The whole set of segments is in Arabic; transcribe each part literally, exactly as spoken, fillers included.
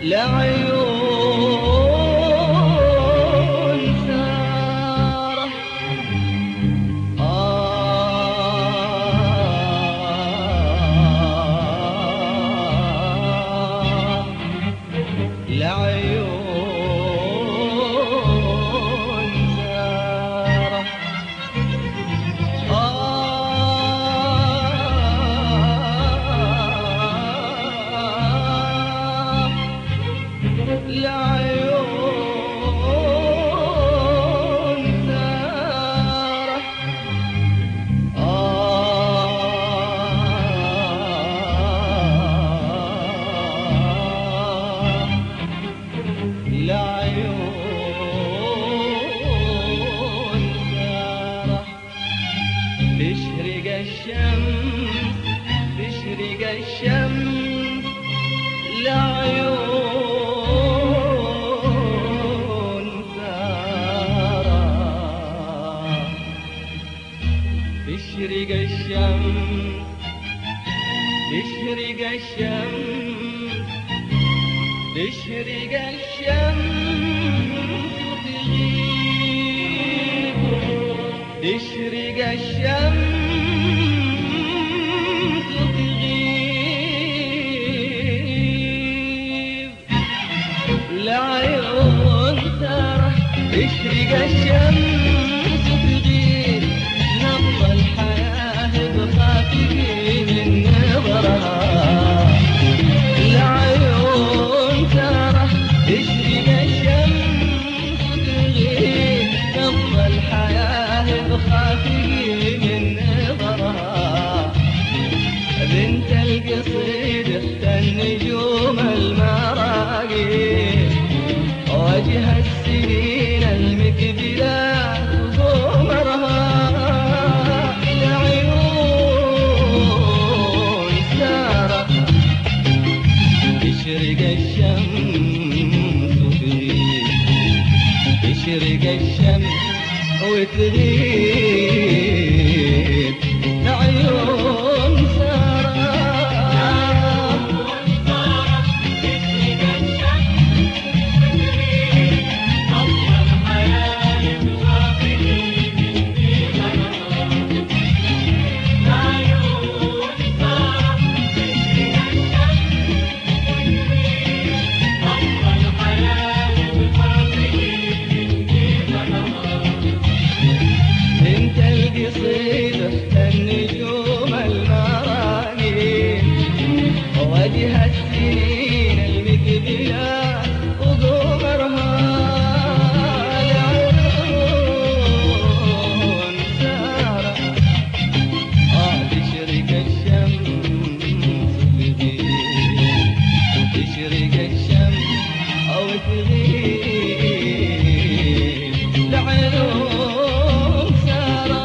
لعيون سارة آه لعيون سارة لعيون سارة آه لعيون سارة تشرق الشمس تشرق الشمس لعيون سارة تشرق الشمس تشرق الشمس تشرق الشمس وتغيب تشرق الشمس وتغيب لعيون سارة تشرق الشمس وتغيب نبض الحياة بخافقين النظرة لعيون سارة تشرق الشمس وتغيب نبض الحياة بخافقين النظرة بنت القصيد اخت النجوم المراقي وجه السنين المقبلات وزمرها لعيون سارة تشرق الشمس وتغيب تشرق الشمس وتغيب لعيون سارة انت القصيد اخت النجوم المراقي ووجه السنين المقبلات وقمرها لعيون سارة آه تشرق الشمس وتغيب تشرق الشمس أو تغيب لعيون سارة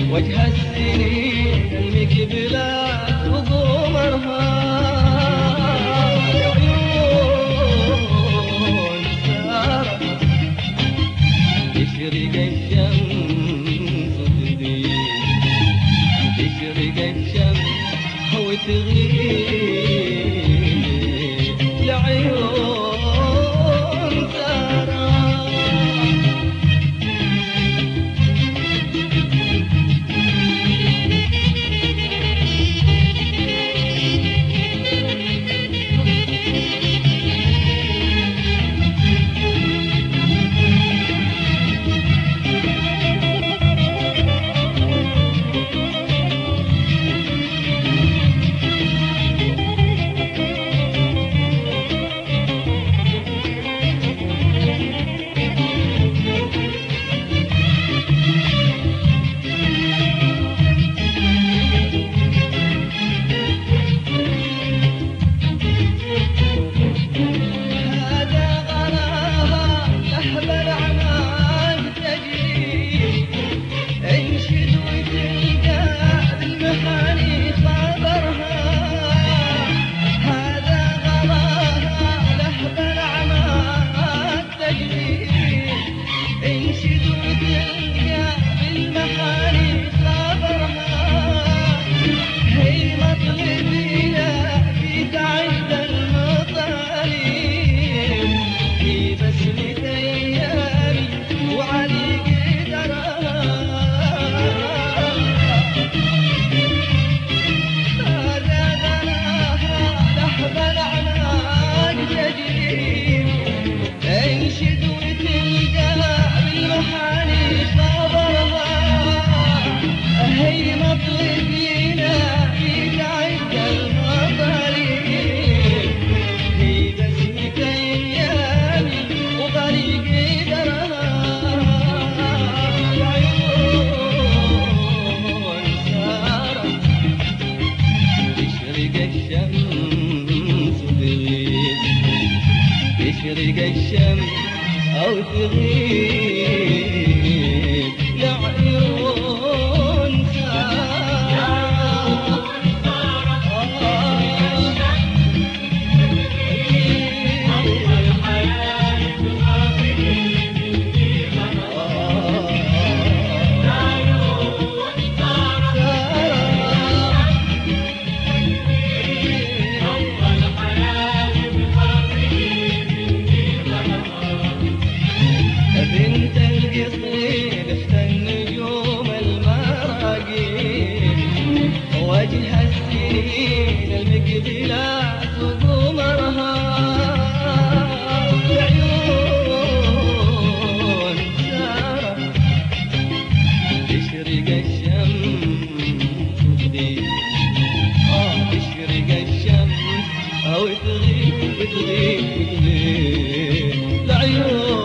وجه السنين المقبلات وقمرها عيون سارة تشرق الشمس وتغيب تشرق الشمس وتغيب لعيون سارة تشرق الشمس أو تغيب لعيون سارة بنت القصير اخت النجوم المراقيب وجه السنين المقبلات وقمرها عيون سارة تشرق الشمس وتغيب اه تشرق الشمس او تغيب تغيب تغيب لعيون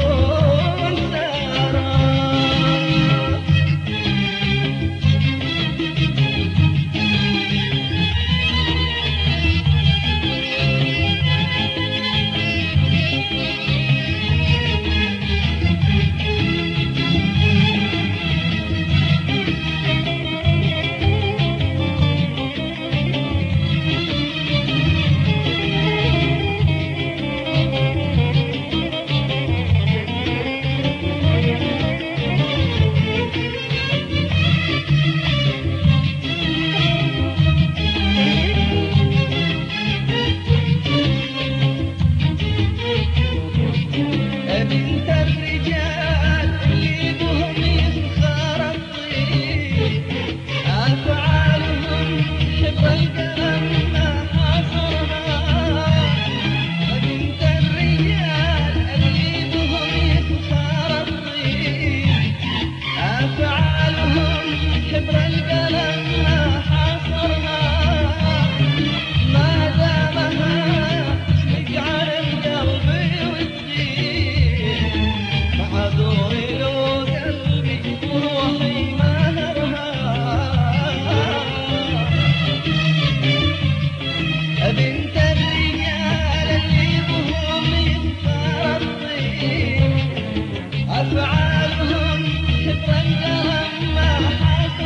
بنت الرجال اللي بهم يفخر الطيب أفعالهم حبر القلم ما حصرها بنت الرجال اللي بهم يفخر الطيب أفعالهم حبر القلم ما حصرها ما دامها تشمق على القلب عذوري لو قلبي وروحي مهرها بنت الرجال اللي بهم يفخر الطيب أفعالهم حبر القلم ما حصرها